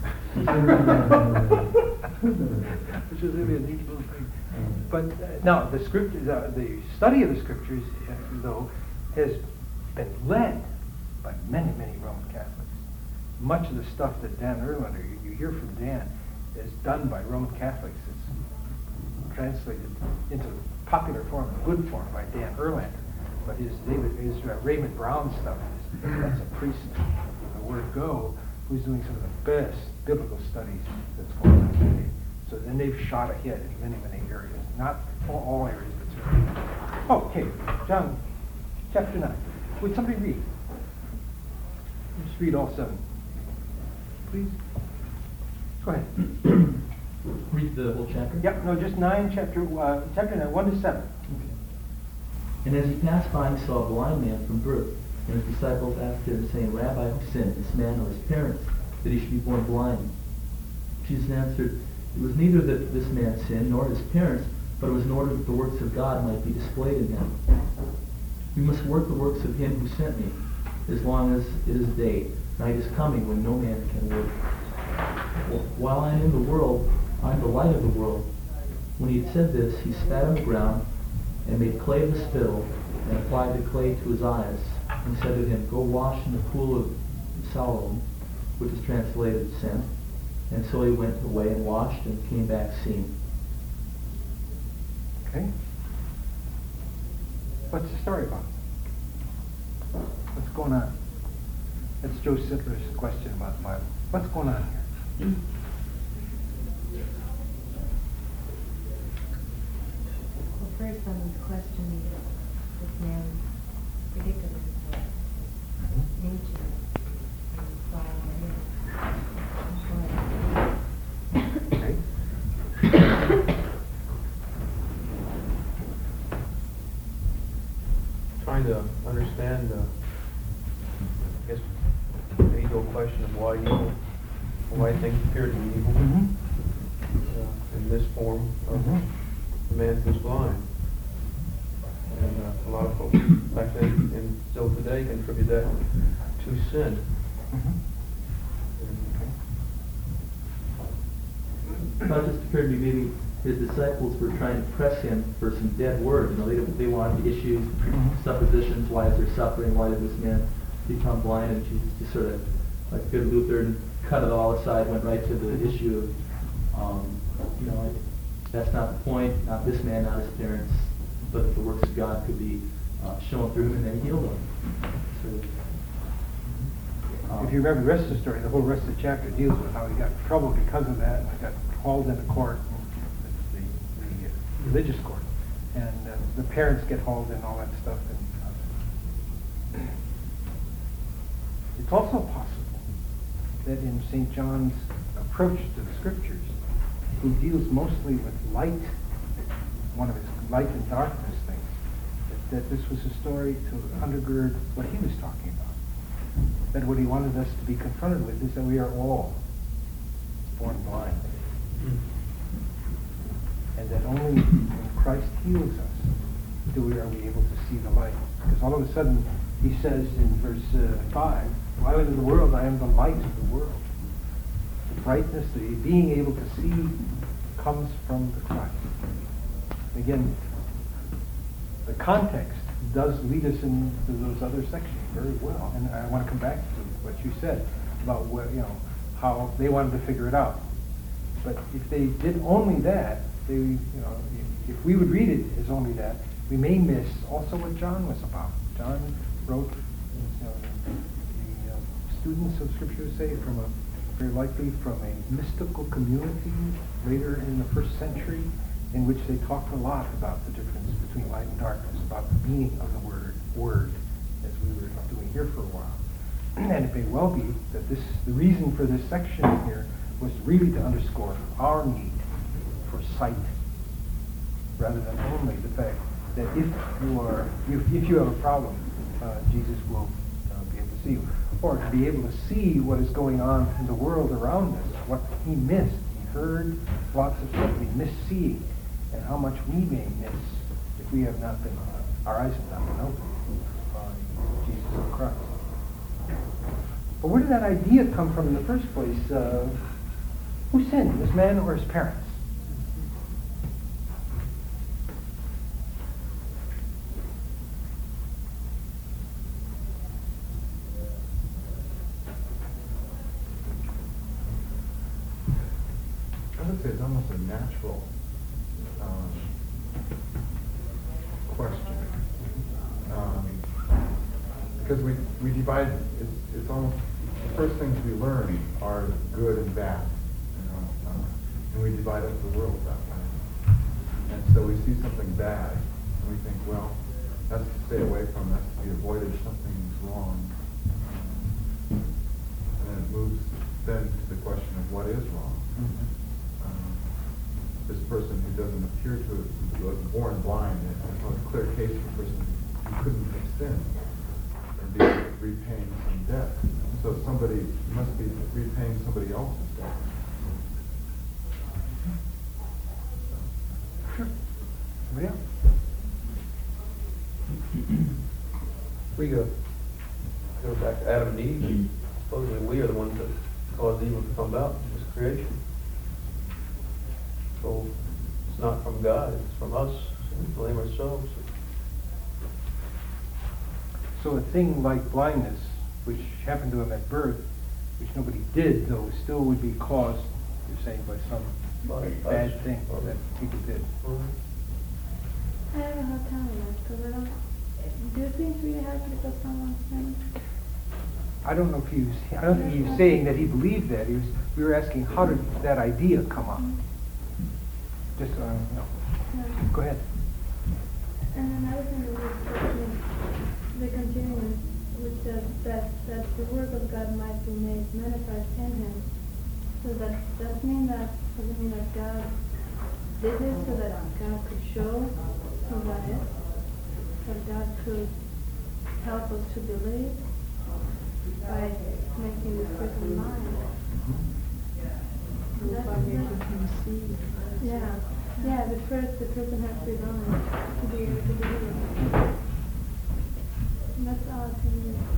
Which is really a neat little thing. But now, the study of the scriptures, though, has been led by many, many Roman Catholics. Much of the stuff that Dan Erlander, you hear from Dan, is done by Roman Catholics. It's translated into popular form, good form, by Dan Erlander. But his Raymond Brown stuff, that's a priest of the Word Go, who's doing some of the best biblical studies that's going on today. So then they've shot ahead in many, many areas. Not all areas, but certainly. Oh, okay, John, chapter 9. Would somebody read? Just read all 7. Please. Go ahead. Read the whole chapter? Yep, no, just 9, chapter 9, 1 to 7. Okay. And as he passed by, he saw a blind man from birth. And his disciples asked him, saying, Rabbi, who sinned, this man or his parents, that he should be born blind? Jesus answered, it was neither that this man sinned, nor his parents, but it was in order that the works of God might be displayed in him. We must work the works of him who sent me, as long as it is day. Night is coming when no man can work. While I am in the world, I am the light of the world. When he had said this, he spat on the ground, and made clay of the spittle, and applied the clay to his eyes, and said to him, Go wash in the pool of Siloam, which is translated sent. And so he went away and washed and came back seeing. Okay. What's the story about? What's going on? That's Joe Sittler's question about the Bible. What's going on here? Well, first someone's questioning this man's predicament of nature and why Okay. Trying to understand, I guess, the age-old question of why evil, why things appear to be evil in this form of the man who's blind. And a lot of folks back then and still today contribute that to sin. It just occurred to me maybe his disciples were trying to press him for some dead word. You know, they wanted to issue suppositions. Why is there suffering? Why did this man become blind? And Jesus just sort of, like good Lutheran, cut it all aside, went right to the issue of, that's not the point. Not this man, not his parents, but that the works of God could be shown through him, and then healed him. So, if you remember the rest of the story, the whole rest of the chapter deals with how he got in trouble because of that, and got hauled into court, the religious court, and the parents get hauled in, all that stuff. And it's also possible that in St. John's approach to the scriptures, he deals mostly with light, one of his light and darkness things, that this was a story to undergird what he was talking about. That what he wanted us to be confronted with is that we are all born blind. And that only when Christ heals us are we able to see the light. Because all of a sudden, he says in verse 5, "While I live in the world, I am the light of the world." The brightness, the being able to see, comes from the Christ. Again, the context does lead us into those other sections very well. And I want to come back to what you said about what, how they wanted to figure it out. But if they did only that, if we would read it as only that, we may miss also what John was about. John wrote, the students of Scripture say, very likely from a mystical community later in the 1st century, in which they talked a lot about the difference between light and darkness, about the meaning of the word, as we were doing here for a while. And it may well be that the reason for this section here was really to underscore our need for sight, rather than only the fact that if you have a problem, Jesus will be able to see you, or to be able to see what is going on in the world around us, what he missed. He heard lots of stuff we missed seeing, and how much we may miss if we have not been, our eyes have not been opened by Jesus Christ. But where did that idea come from in the first place? Who sinned, this man or his parents? I would say it's almost a natural question. Because we divide, it's almost, the first things we learn are good and bad. And we divide up the world that way. And so we see something bad, and we think, well, that's to stay away from, that's to be avoided, something's wrong. And then it moves then to the question of what is wrong. This person who doesn't appear to have was born blind, and a clear case for a person who couldn't have sinned and be repaying some debt. So somebody must be repaying somebody else's debt. Sure. Yeah. We go back to Adam and Eve. Supposedly we are the ones that caused evil to come about, this creation. So it's not from God, it's from us. We blame ourselves. So a thing like blindness, which happened to him at birth, which nobody did, though, still would be caused, you're saying, by some bad thing that people did. I have a hard time with that, because do you think we have because someone sinned? I don't think he was saying that he believed that. We were asking, how did that idea come up? Just, no. Yeah. Go ahead. And another thing that was the continuance, which says that the work of God might be made manifest in him. So does it mean that God did it so that God could show who God is? That God could help us to believe by making this person blind? Yeah, but first the person has to be blind to be able to believe it. That's odd to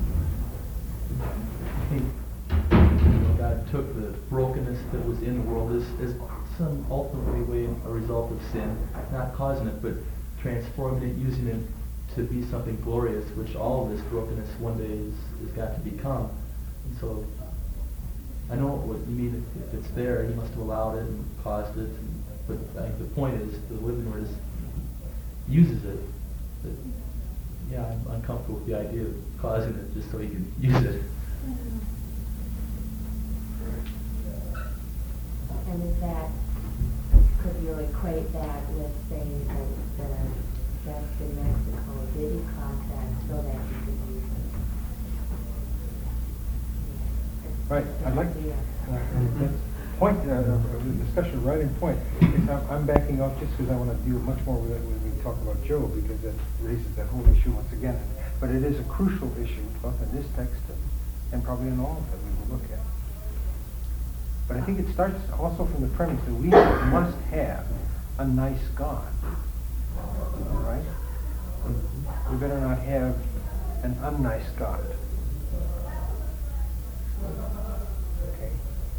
me. God took the brokenness that was in the world as some ultimately a result of sin, not causing it, but transforming it, using it to be something glorious, which all of this brokenness one day is got to become. And so I know what you mean. If it's there, he must have allowed it and caused it. But I think the point is, the living word uses it. But yeah, I'm uncomfortable with the idea of causing it just so he can use it. Right, I'd like to, that's point, discussion right in point. Because I'm backing off just because I want to deal much more with it when we talk about Job, because that raises that whole issue once again. But it is a crucial issue, both in this text and probably in all that we will look at. But I think it starts also from the premise that we must have a nice God, right? We better not have an unnice God. Okay?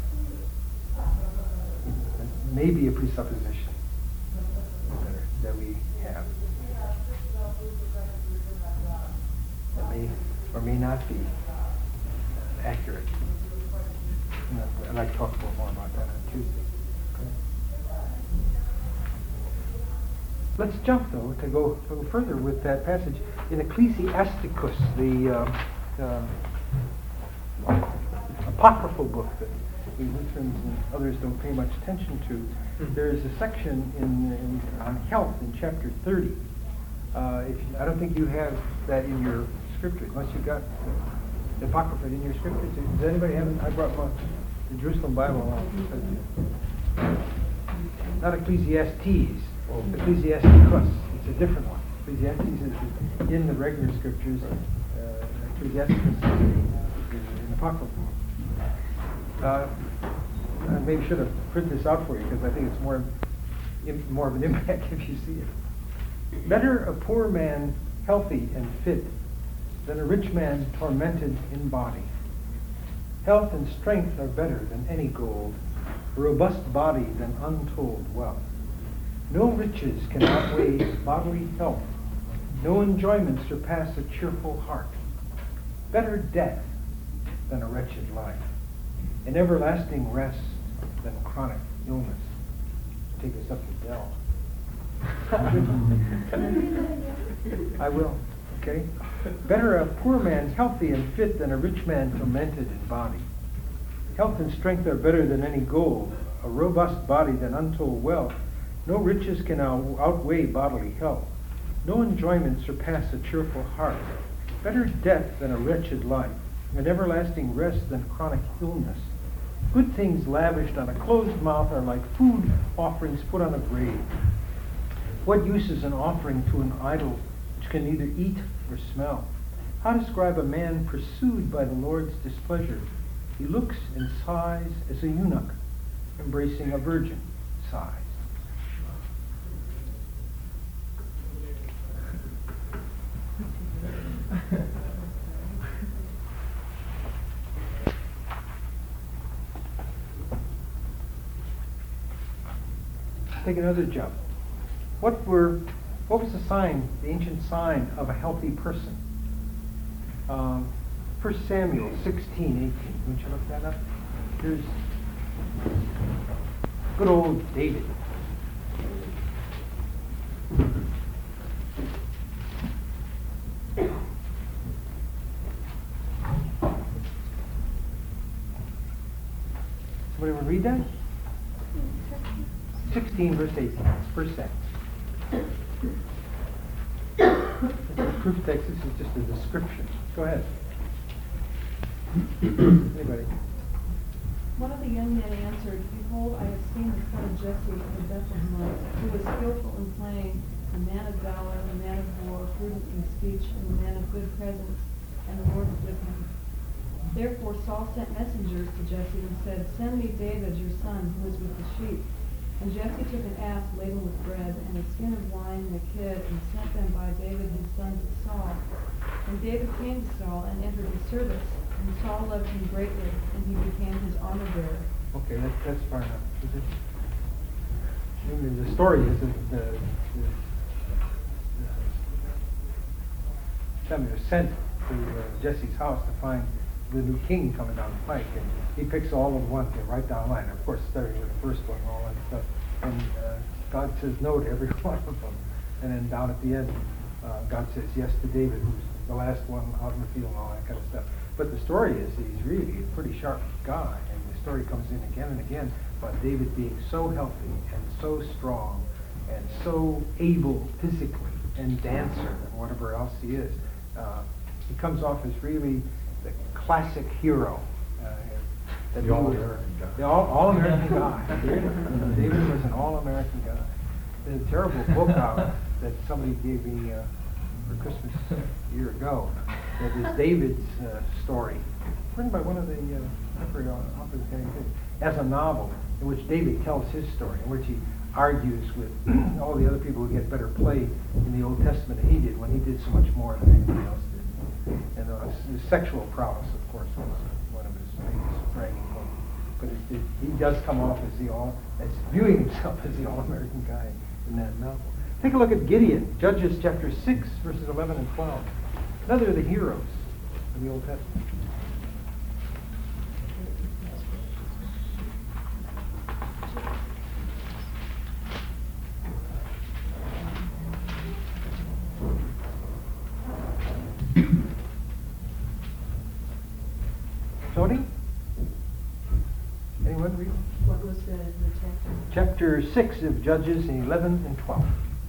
That may be a presupposition that we have. That may or may not be accurate. I'd like to talk a little more about that on Tuesday. Okay. Let's jump, though, to go a little further with that passage in Ecclesiasticus, the apocryphal book that we Lutherans and others don't pay much attention to. There's a section on health in chapter 30. I don't think you have that in your scripture, unless you've got the Apocrypha in your scriptures. Does anybody have it? I brought the Jerusalem Bible along. Not Ecclesiastes, Ecclesiasticus. It's a different one. Ecclesiastes is in the regular scriptures. Ecclesiasticus is in the Apocrypha. I maybe should have printed this out for you because I think it's more of an impact if you see it. Better a poor man healthy and fit than a rich man tormented in body. Health and strength are better than any gold, a robust body than untold wealth. No riches can outweigh bodily health. No enjoyment surpass a cheerful heart. Better death than a wretched life. An everlasting rest than chronic illness. Take us up to Dell. I will. Okay? Better a poor man healthy and fit than a rich man tormented in body. Health and strength are better than any gold, a robust body than untold wealth. No riches can outweigh bodily health. No enjoyment surpass a cheerful heart. Better death than a wretched life, an everlasting rest than chronic illness. Good things lavished on a closed mouth are like food offerings put on a grave. What use is an offering to an idol which can neither eat or smell? How describe a man pursued by the Lord's displeasure? He looks and sighs as a eunuch embracing a virgin sighs. Take another jump. What was the sign, the ancient sign of a healthy person? 1 Samuel 16:18. Would you look that up? Here's good old David. Somebody want to read that? 16 verse 18. First sentence. The proof text, this is just a description. Go ahead. Anybody? One of the young men answered, Behold, I have seen the son of Jesse, the Bethlehemite, who was skillful in playing, a man of valor, a man of war, prudent in speech, and a man of good presence, and the Lord was with him. Therefore Saul sent messengers to Jesse and said, Send me David, your son, who is with the sheep. And Jesse took an ass laden with bread, and a skin of wine, and a kid, and sent them by David his son to Saul. And David came to Saul and entered his service, and Saul loved him greatly, and he became his armor bearer. Okay, that's far enough. The story is that Samuel is sent to Jesse's house to find the new king coming down the pike, and he picks all of one thing right down the line. Of course, starting with the first one and all that stuff. And God says no to every one of them. And then down at the end, God says yes to David, who's the last one out in the field and all that kind of stuff. But the story is he's really a pretty sharp guy, and the story comes in again and again about David being so healthy and so strong and so able physically and dancer and whatever else he is. He comes off as really the classic hero. that The he was- all-American guy. The all-American guy. David was an all-American guy. There's a terrible book out that somebody gave me for Christmas a year ago. That is David's story, written by one of the contemporary authors, as a novel, in which David tells his story, in which he argues with all the other people who get better play in the Old Testament than he did, when he did so much more than anybody else did. And his sexual prowess, of course, was one of his biggest bragging points. But he does come off as viewing himself as the all-American guy in that novel. Take a look at Gideon, Judges chapter 6, verses 11 and 12. Another of the heroes in the Old Testament. Tony? Anyone read? What was the chapter? Chapter 6 of Judges, 11 and 12.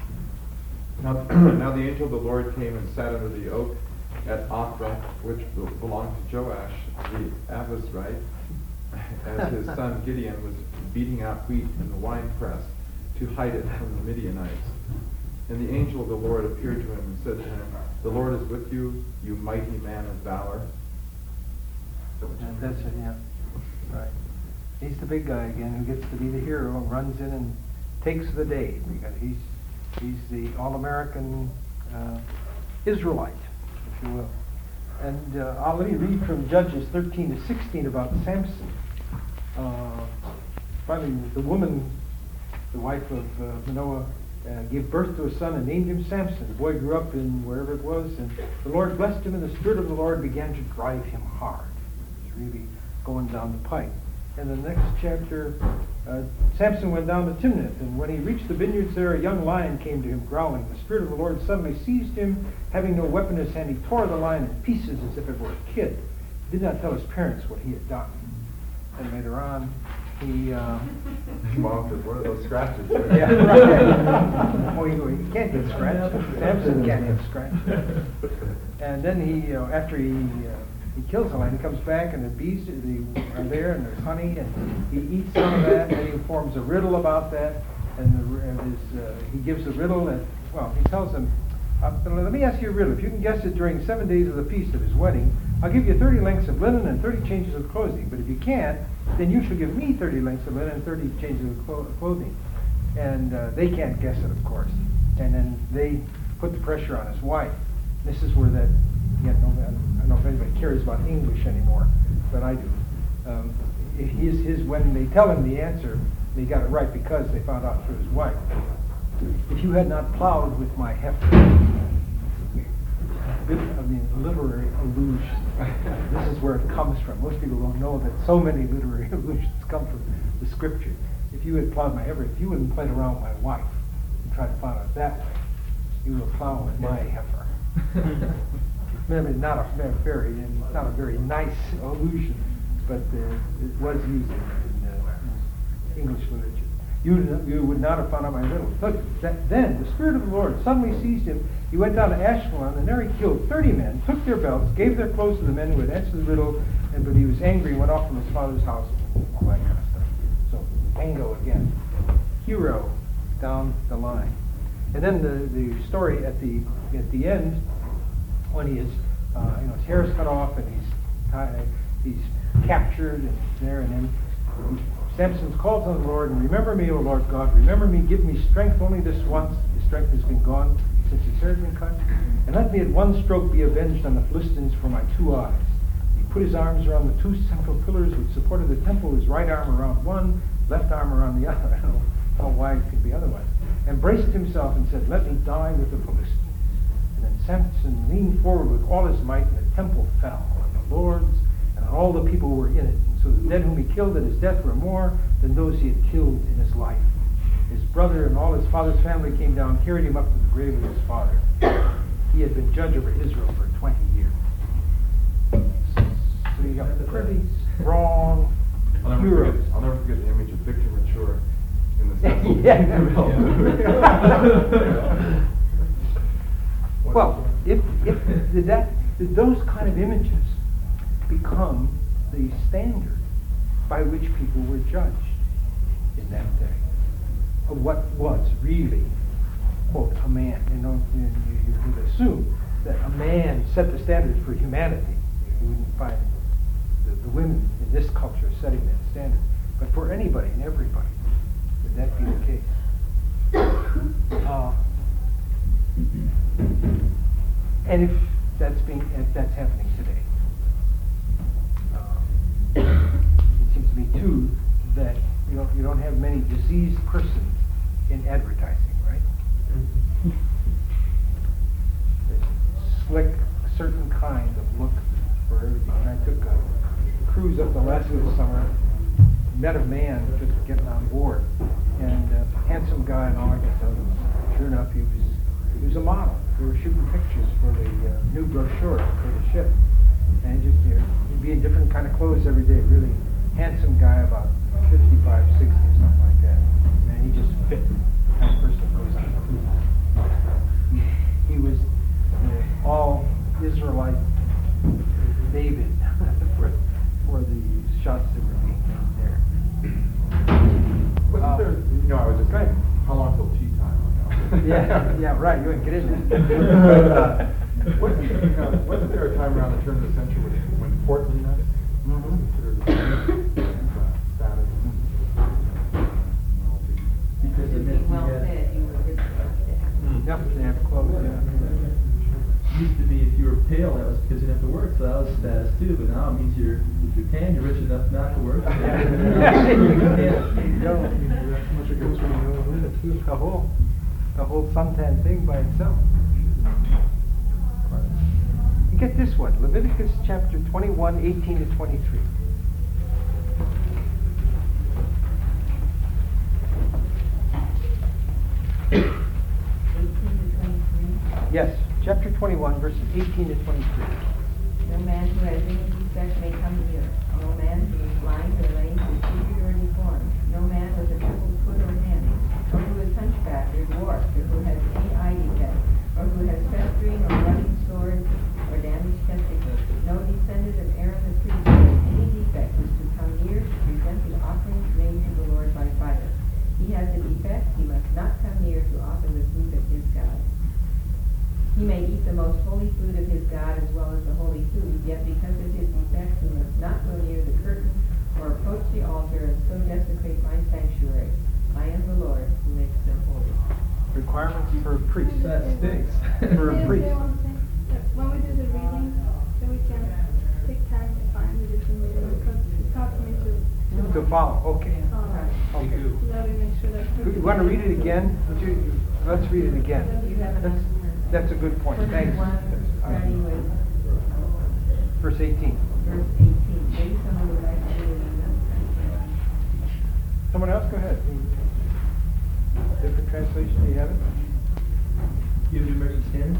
Now the angel of the Lord came and sat under the oak at Ophrah, which belonged to Joash the Abiezrite, as his son Gideon was beating out wheat in the winepress to hide it from the Midianites. And the angel of the Lord appeared to him and said to him, "The Lord is with you, you mighty man of valor." That's it, yeah. Right. He's the big guy again who gets to be the hero and runs in and takes the day, because he's the all-American Israelite, if you will. And let me read from Judges 13 to 16 about Samson. Finally, the woman, the wife of Manoah, gave birth to a son and named him Samson. The boy grew up in wherever it was, and the Lord blessed him, and the Spirit of the Lord began to drive him hard. It was really going down the pike. And the next chapter, Samson went down to Timnath, and when he reached the vineyards there, a young lion came to him growling. The Spirit of the Lord suddenly seized him. Having no weapon in his hand, he tore the lion in pieces as if it were a kid. He did not tell his parents what he had done. And later on, he... Mom said, "What are those scratches?" Yeah, right. Oh, you can't get scratched. Samson can't get scratched. And then he, after he kills the lion, he comes back, and the bees are there, and there's honey, and he eats some of that, and he forms a riddle about that, and he gives the riddle, and, well, he tells them, let me ask you a riddle. If you can guess it during 7 days of the feast of his wedding, I'll give you 30 lengths of linen and 30 changes of clothing. But if you can't, then you shall give me 30 lengths of linen and 30 changes of clothing. And they can't guess it, of course. And then they put the pressure on his wife. This is where that, I don't know if anybody cares about English anymore, but I do. When they tell him the answer, they got it right because they found out through his wife. If you had not plowed with my heifer, literary allusion. This is where it comes from. Most people don't know that so many literary allusions come from the scripture. If you had plowed my heifer, if you wouldn't played around with my wife and tried to plow it that way, you would plow with my heifer. Maybe not a very nice allusion, but it was used in English literature. You would not have found out my riddle. Look, then the Spirit of the Lord suddenly seized him. He went down to Ashkelon, and there he killed 30 men, took their belts, gave their clothes to the men who had answered the riddle, but he was angry and went off from his father's house, all that kind of stuff. So, bingo again. Hero down the line. And then the story at the end, when he is, his hair is cut off, and he's captured, and there, and then Samson calls on the Lord, and remember me, O Lord God, remember me, give me strength only this once. His strength has been gone since his hair has been cut. And let me at one stroke be avenged on the Philistines for my 2 eyes. He put his arms around the 2 central pillars which supported the temple, his right arm around one, left arm around the other. I don't know how wide it could be otherwise. And braced himself and said, let me die with the Philistines. And then Samson leaned forward with all his might, and the temple fell on the lords and on all the people who were in it. So the dead whom he killed at his death were more than those he had killed in his life. His brother and all his father's family came down, carried him up to the grave of his father. He had been judge over Israel for 20 years. So you got pretty strong heroes. I'll never forget the image of Victor Mature in the temple. Well, if those kind of images become the standard, by which people were judged in that day, of what was really, quote, a man. You would assume that a man set the standards for humanity. You wouldn't find the women in this culture setting that standard. But for anybody and everybody, would that be the case? And if that's happening today, it seems to me too that you don't have many diseased persons in advertising, right? Slick, a certain kind of look for everything. And I took a cruise up Alaska this summer, met a man just getting on board, and a handsome guy and all I could tell him. Sure enough, he was a model. We were shooting pictures for the new brochure for the ship, and just he'd be in different kind of clothes every day. Really handsome guy, about 55, 60, or something like that. And he just fit the kind of person that goes on a cruise. He was all Israelite David for the shots that were being made there. Wasn't there, I was just saying, how long till tea time? Yeah, right, you wouldn't get in there. Wasn't there a time around the turn of the century when portliness was considered status? Because it meant Well fed, you were good. Yep, they have clothes, yeah. Used to be if you were pale, that was because you didn't have to work, so that was status too. But now it means if you're tan, you're rich enough not to work. The whole suntan thing by itself. You get this one, Leviticus chapter 21, 18 to 23. Yes, chapter 21, verses 18 to 23. No man who has any defect may come near. No man who is blind or lame, disfigured or deformed. No man with a crippled foot or hand, or who is hunchbacked or dwarfed, or who has any eye defect, or who has festering or running sores or damaged testicles. No descendant of Aaron the priest who has any defect is to come near to present the offerings made to the Lord by fire. He has a defect, he must not come near to offer the food of his God. He may eat the most holy food of his God as well as the holy food, yet because of his defect he must not go near the curtain or approach the altar and so desecrate my sanctuary. I am the Lord who makes them holy. Requirements for a priest. That stinks. For a priest. When we do the reading, so we can take time to find the different readings, because it helps me To follow, okay. Okay. let me make sure that. You want to read it again? Let's read it again. That's a good point. Thanks. Starting with Verse 18. verse 18. Maybe someone would like to read it on that. Someone else, go ahead. Different translation, do you have it? You have the American Standard?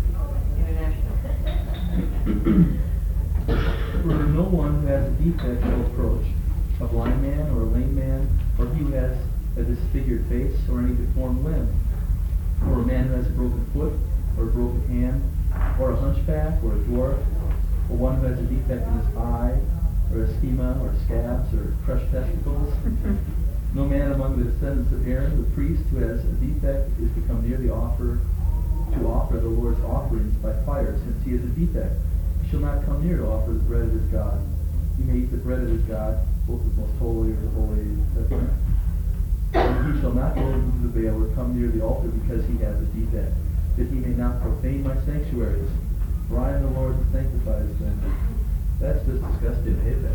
International. For no one who has a defect shall approach, a blind man or a lame man, or he who has a disfigured face or any deformed limb, or a man who has a broken foot or a broken hand, or a hunchback or a dwarf, or one who has a defect in his eye, or a schema or scabs or crushed testicles. No man among the descendants of Aaron, the priest, who has a defect is to come near the altar to offer the Lord's offerings by fire, since he has a defect. He shall not come near to offer the bread of his God. He may eat the bread of his God, both the most holy or the holy, etc. And he shall not go into the veil or come near the altar because he has a defect, that he may not profane my sanctuaries. For I am the Lord who sanctifies them. That's just disgusting. I hate that.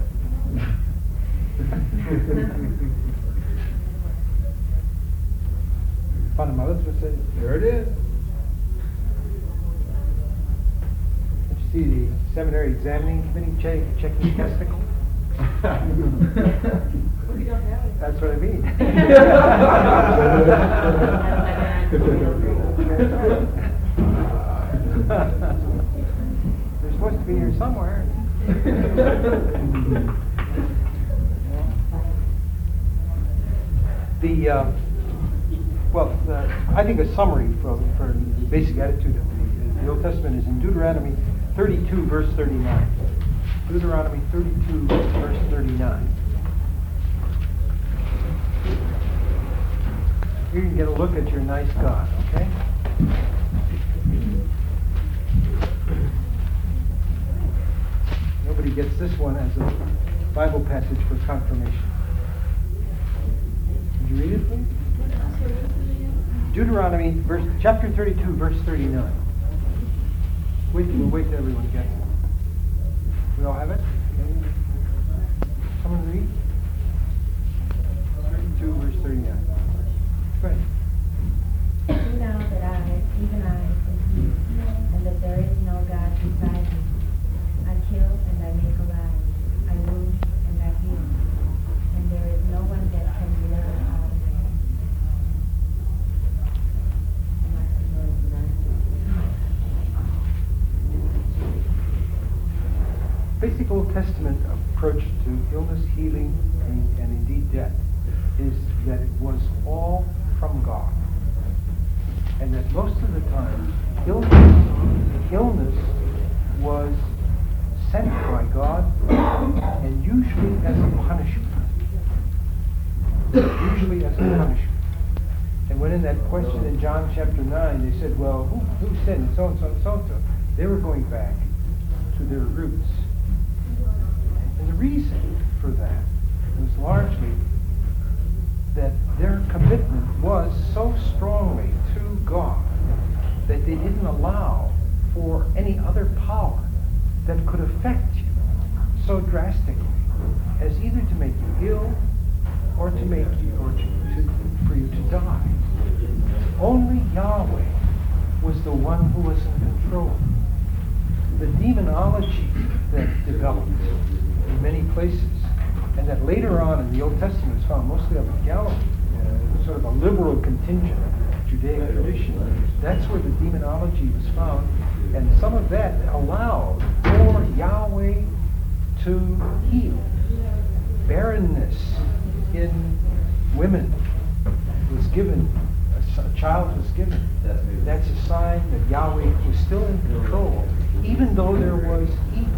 Fundamentalists would say, there it is. Did you see the seminary examining committee checking testicles? We don't have it. That's what I mean. They're supposed to be here somewhere. I think a summary for the basic attitude of the Old Testament is in Deuteronomy 32, verse 39. Deuteronomy 32, verse 39. You can get a look at your nice God, okay? Nobody gets this one as a Bible passage for confirmation. Would you read it, please? Deuteronomy, chapter 32, verse 39. We'll wait till everyone gets it. We all have it? Someone read? 32, verse 39. Go ahead. See now that I, even I, am He, and that there is no God beside me. I kill and I make alive. I wound and I heal. And there is no one that can deliver out of my hand. Basic Old Testament approach to illness, healing, and indeed death is that it was all from God. And that most of the time, illness was sent by God, and usually as a punishment. Usually as a punishment. And when in that question in John chapter 9, they said, well, who sinned? So-and-so and so-and-so. They were going back to their roots. And the reason for that was largely that their commitment was so strongly to God that they didn't allow for any other power that could affect you so drastically as either to make you ill or to make you for you to die. Only Yahweh was the one who was in control. The demonology that developed in many places, and that later on in the Old Testament is found mostly up in Galilee, sort of a liberal contingent of Judaic tradition. That's where the demonology was found, and some of that allowed for Yahweh to heal. Barrenness in women was given, a child was given. That's a sign that Yahweh was still in control, even though there was evil.